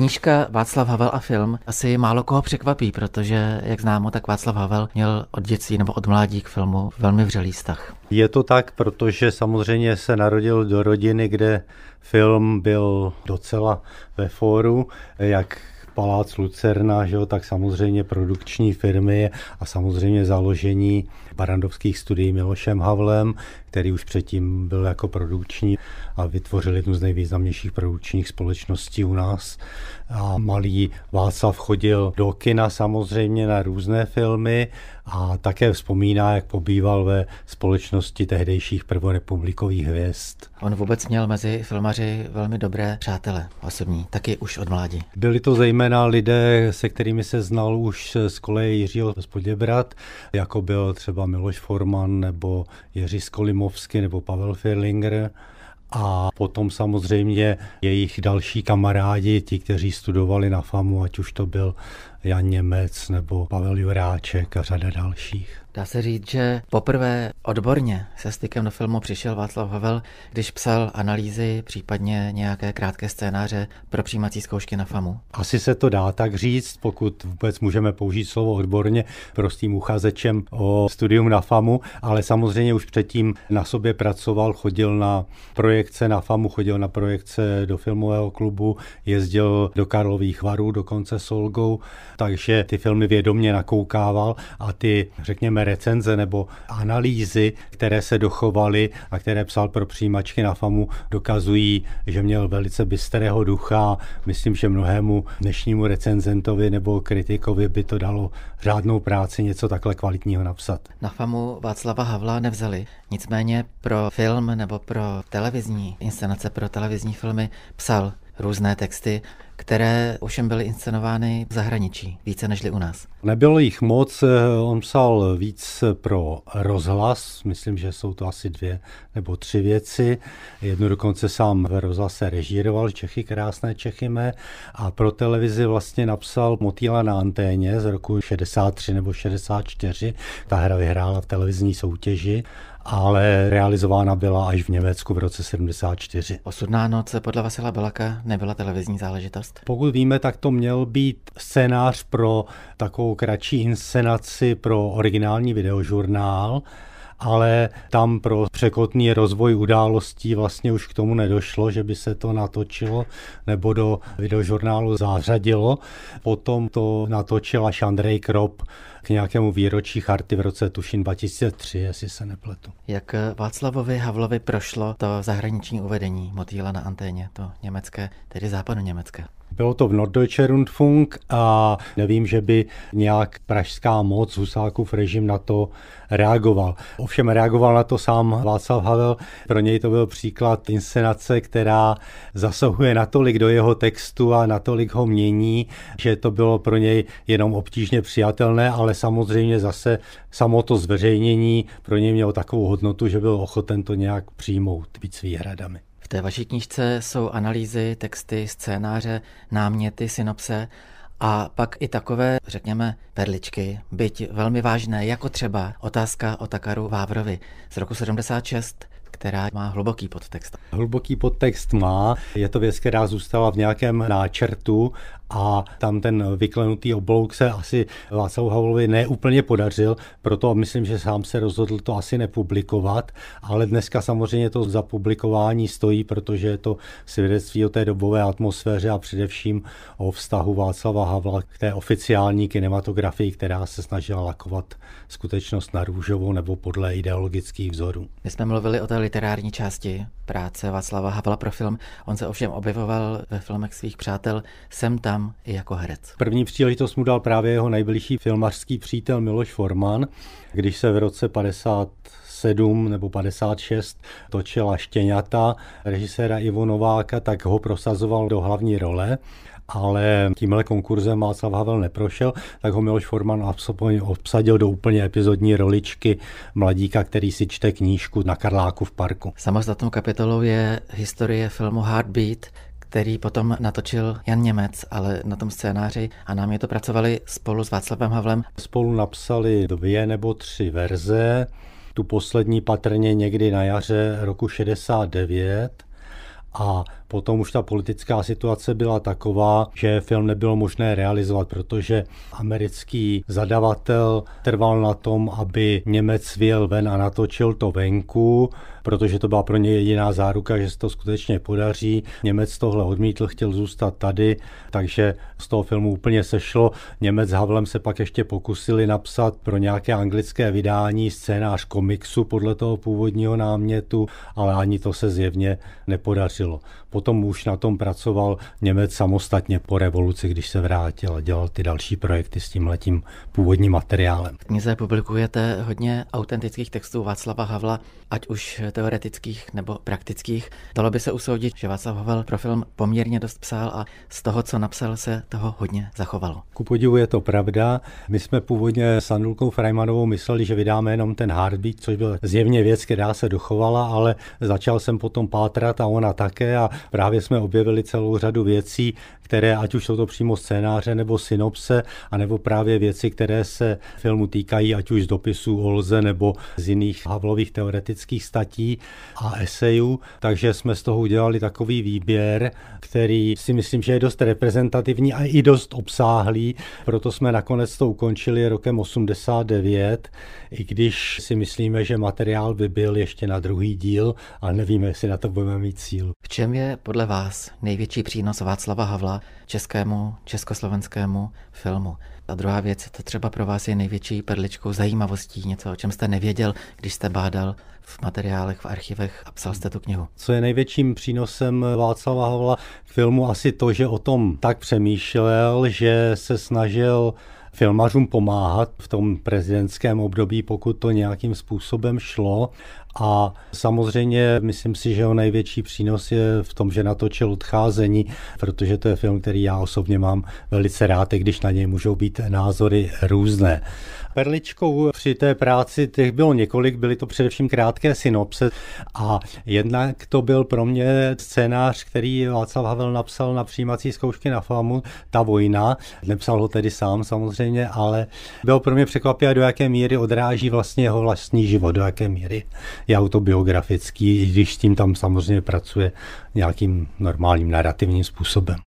Knížka Václav Havel a film asi málo koho překvapí, protože, jak známo, tak Václav Havel měl od dětství nebo od mládí k filmu velmi vřelý vztah. Je to tak, protože samozřejmě se narodil do rodiny, kde film byl docela ve fóru, jak Palác Lucerna, že jo, tak samozřejmě produkční firmy a samozřejmě založení Barrandovských studií Milošem Havlem, který už předtím byl jako produkční a vytvořil jednu z nejvýznamnějších produkčních společností u nás. A malý Václav chodil do kina samozřejmě na různé filmy a také vzpomíná, jak pobýval ve společnosti tehdejších prvorepublikových hvězd. On vůbec měl mezi filmaři velmi dobré přátele osobní, taky už od mládí. Byli to zejména lidé, se kterými se znal už z koleje Jiřího z Poděbrad, jako byl třeba Miloš Forman nebo Jiří Skolimovský nebo Pavel Firlinger. A potom samozřejmě jejich další kamarádi, ti, kteří studovali na FAMu, ať už to byl Jan Němec nebo Pavel Juráček a řada dalších. Dá se říct, že poprvé odborně se stykem do filmu přišel Václav Havel, když psal analýzy, případně nějaké krátké scénáře pro přijímací zkoušky na FAMu. Asi se to dá tak říct, pokud vůbec můžeme použít slovo odborně prostým uchazečem o studium na FAMu, ale samozřejmě už předtím na sobě pracoval, chodil na projekce na FAMu, chodil na projekce do filmového klubu, jezdil do Karlových Varů, dokonce s Olgou, takže ty filmy vědomě nakoukával a ty, řekněme, recenze nebo analýzy, které se dochovaly a které psal pro přijímačky na FAMu, dokazují, že měl velice bystrého ducha. Myslím, že mnohému dnešnímu recenzentovi nebo kritikovi by to dalo řádnou práci něco takhle kvalitního napsat. Na FAMu Václava Havla nevzali, nicméně pro film nebo pro televizní inscenace, pro televizní filmy psal různé texty, které ovšem byly inscenovány v zahraničí, více nežli u nás. Nebylo jich moc, on psal víc pro rozhlas, myslím, že jsou to asi 2 nebo 3 věci. Jednu dokonce sám ve rozhlase režíroval, Čechy krásné, Čechy mé, a pro televizi vlastně napsal Motýla na anténě z roku 63 nebo 64. Ta hra vyhrála v televizní soutěži, ale realizována byla až v Německu v roce 74. Osudná noc podle Vasila Belaka nebyla televizní záležitost. Pokud víme, tak to měl být scénář pro takovou kratší inscenaci pro originální videožurnál, ale tam pro překotný rozvoj událostí vlastně už k tomu nedošlo, že by se to natočilo nebo do videožurnálu zařadilo. Potom to natočil až Andrej Krop k nějakému výročí Charty v roce tuším 2003, jestli se nepletu. Jak Václavovi Havlovi prošlo to zahraniční uvedení Motýla na anténě, to německé, tedy západoněmecké? Bylo to v Norddeutscher Rundfunk a nevím, že by nějak pražská moc, Husákův režim na to reagoval. Ovšem reagoval na to sám Václav Havel. Pro něj to byl příklad inscenace, která zasahuje natolik do jeho textu a natolik ho mění, že to bylo pro něj jenom obtížně přijatelné, ale samozřejmě zase samo to zveřejnění pro něj mělo takovou hodnotu, že byl ochoten to nějak přijmout, být s výhradami. V té vaší knížce jsou analýzy, texty, scénáře, náměty, synopse a pak i takové, řekněme, perličky, byť velmi vážné, jako třeba otázka o Takaru Vávrovi z roku 76, která má hluboký podtext. Hluboký podtext má, je to věc, která zůstala v nějakém náčrtu a tam ten vyklenutý oblouk se asi Václavu Havlovi neúplně podařil, proto myslím, že sám se rozhodl to asi nepublikovat, ale dneska samozřejmě to za publikování stojí, protože je to svědectví o té dobové atmosféře a především o vztahu Václava Havla k té oficiální kinematografii, která se snažila lakovat skutečnost na růžovo nebo podle ideologických vzorů. My jsme mluvili o té literární části práce Václava Havla pro film. On se ovšem objevoval ve filmech svých přátel sem tam i jako herec. První příležitost mu dal právě jeho nejbližší filmařský přítel Miloš Forman, když se v roce 57 nebo 56 točila Štěňata režiséra Ivo Nováka, tak ho prosazoval do hlavní role. Ale tímhle konkurzem Václav Havel neprošel, tak ho Miloš Forman obsadil do úplně epizodní roličky mladíka, který si čte knížku na Karláku v parku. Samostatnou kapitolou je historie filmu Heartbeat, který potom natočil Jan Němec, ale na tom scénáři a námi to pracovali spolu s Václavem Havlem. Spolu napsali 2 nebo 3 verze, tu poslední patrně někdy na jaře roku 69 a Potom už ta politická situace byla taková, že film nebylo možné realizovat, protože americký zadavatel trval na tom, aby Němec vyjel ven a natočil to venku, protože to byla pro ně jediná záruka, že se to skutečně podaří. Němec tohle odmítl, chtěl zůstat tady, takže z toho filmu úplně sešlo. Němec s Havlem se pak ještě pokusili napsat pro nějaké anglické vydání scénář komiksu podle toho původního námětu, ale ani to se zjevně nepodařilo. Potom už na tom pracoval Němec samostatně po revoluci, když se vrátil a dělal ty další projekty s tímhletím původním materiálem. V knize publikujete hodně autentických textů Václava Havla, ať už teoretických nebo praktických. Dalo by se usoudit, že Václav Havel pro film poměrně dost psal a z toho, co napsal, se toho hodně zachovalo. Ku podivu je to pravda. My jsme původně s Andulkou Freimanovou mysleli, že vydáme jenom ten Heartbeat, což byl zjevně věc, která se dochovala, ale začal jsem potom pátrat a ona také a právě jsme objevili celou řadu věcí, které, ať už jsou to přímo scénáře nebo synopse, anebo právě věci, které se filmu týkají, ať už z dopisů Olze nebo z jiných Havlových teoretických statí a esejů. Takže jsme z toho udělali takový výběr, který si myslím, že je dost reprezentativní a i dost obsáhlý. Proto jsme nakonec to ukončili rokem 89, i když si myslíme, že materiál by byl ještě na druhý díl, ale nevíme, jestli na to budeme mít sílu. V čem je podle vás největší přínos Václava Havla českému, československému filmu? A druhá věc, to třeba pro vás je největší perličkou zajímavostí, něco, o čem jste nevěděl, když jste bádal v materiálech, v archivech a psal jste tu knihu. Co je největším přínosem Václava Havla k filmu? Asi to, že o tom tak přemýšlel, že se snažil filmařům pomáhat v tom prezidentském období, pokud to nějakým způsobem šlo. A samozřejmě myslím si, že jeho největší přínos je v tom, že natočil Odcházení, protože to je film, který já osobně mám velice rád, i když na něj můžou být názory různé. Perličkou při té práci těch bylo několik, byly to především krátké synopse a jednak to byl pro mě scénář, který Václav Havel napsal na přijímací zkoušky na FAMu, Ta vojna. Nepsal ho tedy sám samozřejmě, ale bylo pro mě překvapivé, do jaké míry odráží vlastně jeho vlastní život, do jaké míry je autobiografický, i když s tím tam samozřejmě pracuje nějakým normálním narrativním způsobem.